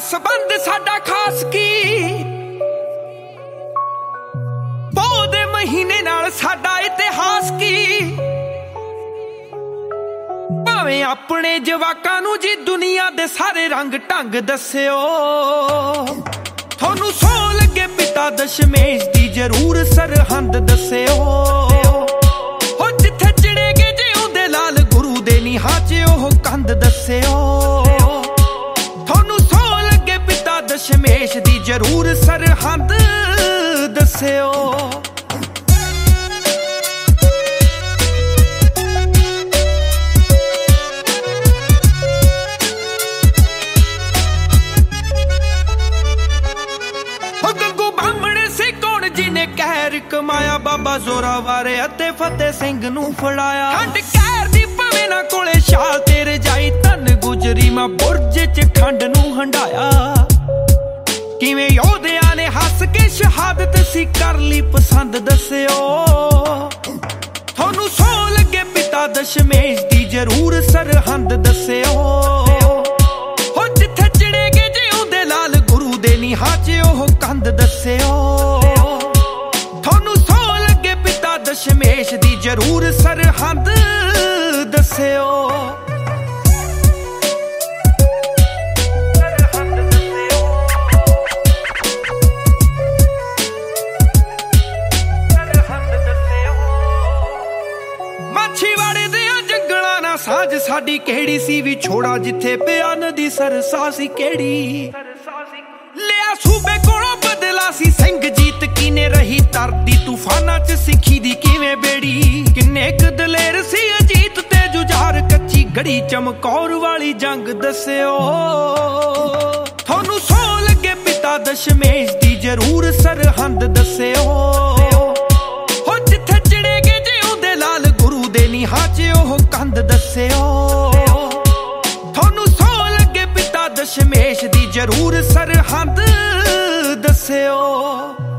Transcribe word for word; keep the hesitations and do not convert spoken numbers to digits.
ਸੰਬੰਧ ਸਾਡਾ ਖਾਸ ਕੀ, ਪੋਹ ਦੇ ਮਹੀਨੇ ਨਾਲ ਸਾਡਾ ਇਤਿਹਾਸ ਕੀ। ਭਾਵੇਂ ਆਪਣੇ ਜਵਾਕਾਂ ਨੂੰ ਜੀ ਦੁਨੀਆ ਦੇ ਸਾਰੇ ਰੰਗ ਢੰਗ ਦੱਸਿਓ, ਤੁਹਾਨੂੰ ਸੌ ਲੱਗੇ ਪਿਤਾ ਦਸ਼ਮੇਸ਼ ਦੀ ਜ਼ਰੂਰ ਸਰਹੰਦ ਦੱਸਿਓ। ਹੋ ਜਿੱਥੇ ਚਿੜੇਗੇ ਜਿਉਂਦੇ ਲਾਲ ਗੁਰੂ ਦੇ ਨੀਹਾਂ 'ਚ ਉਹ ਕੰਧ ਦੱਸਿਓ, ਤੁਹਾਨੂੰ ਸੌ ਲੱਗੇ ਪਿਤਾ ਦਸ਼ਮੇਸ਼ ਦੀ ਜ਼ਰੂਰ ਸਰਹੰਦ ਦੱਸਿਓ। ਕਹਿਰ ਕਮਾਇਆ ਬਾਬਾ ਜ਼ੋਰਾਵਰ ਅਤੇ ਫਤਿਹ ਸਿੰਘ ਨੂੰ ਫੜਾਇਆ। ਖੰਡ ਕਹਿਰ ਦੀ ਭਵੇਂ ਨਾ ਕੋਲੇ ਛਾਲ ਤੇ ਰਜਾਈ, ਧੰਨ ਗੁਜਰੀ ਮਾਂ ਬੁਰਜ 'ਚ ਖੰਡ ਨੂੰ ਹੰਡਾਇਆ। ਕਿਵੇਂ ਯੋਧਿਆਂ ਨੇ ਹੱਸ ਕੇ ਸ਼ਹਾਦਤ ਸੀ ਕਰ ਲਈ ਪਸੰਦ ਦੱਸਿਓ, ਤੁਹਾਨੂੰ ਸੌ ਲੱਗੇ ਪਿਤਾ ਦਸ਼ਮੇਸ਼ ਦੀ ਜ਼ਰੂਰ ਸਰਹੰਦ ਦੱਸਿਓ। ਹੋ ਜਿੱਥੇ ਚਿੜੇਗੇ ਜਿਉਂਦੇ ਲਾਲ ਗੁਰੂ ਦੇ ਨੀਹਾਂ 'ਚ ਉਹ ਕੰਧ ਦੱਸਿਓ, ਦਸ਼ਮੇਸ਼ ਦੀ ਜ਼ਰੂਰ ਸਰਹੰਦ ਦੱਸਿਓ। ਮਾਛੀਵਾੜੇ ਦੇ ਜੰਗਲਾਂ ਨਾਲ ਸਾਂਝ ਸਾਡੀ ਕਿਹੜੀ ਸੀ, ਵੀ ਛੋੜਾ ਜਿੱਥੇ ਪਿਆ ਨਦੀ ਸਰਸਾ ਸੀ ਕਿਹੜੀ। ਲਿਆ ਸੂਬੇ ਕੋਲੋਂ ਬਦਲਾ ਸੀ ਸਿੰਘ ਜੀਤ ਕਿਨੇ ਰਹੀ ਤਰਦੀ ਤੂਫਾਨਾਂ 'ਚ ਸਿੱਖੀ ਦੀ ਕਿਵੇਂ ਬੇੜੀ। ਕਿੰਨੇ ਕੁ ਦਲੇਰ ਸੀ ਅਜੀਤ ਤੇ ਜੁਝਾਰ, ਕੱਚੀ ਗੜੀ ਚਮਕੌਰ ਵਾਲੀ ਜੰਗ ਦੱਸਿਓ, ਤੁਹਾਨੂੰ ਸੌ ਲੱਗੇ ਪਿਤਾ ਦਸ਼ਮੇਸ਼ ਦੀ ਜ਼ਰੂਰ ਸਰਹੰਦ ਦੱਸਿਓ। ਹੋ ਜਿੱਥੇ ਚਿੜੇਗੇ ਜਿਉਂਦੇ ਲਾਲ ਗੁਰੂ ਦੇ ਨੀਹਾਂ 'ਚ ਉਹ ਕੰਧ ਦੱਸਿਓ, ਤੁਹਾਨੂੰ ਸੌ ਲੱਗੇ ਪਿਤਾ ਦਸ਼ਮੇਸ਼ ਦੀ ਜ਼ਰੂਰ ਸਰਹੰਦ ਦੱਸਿਓ।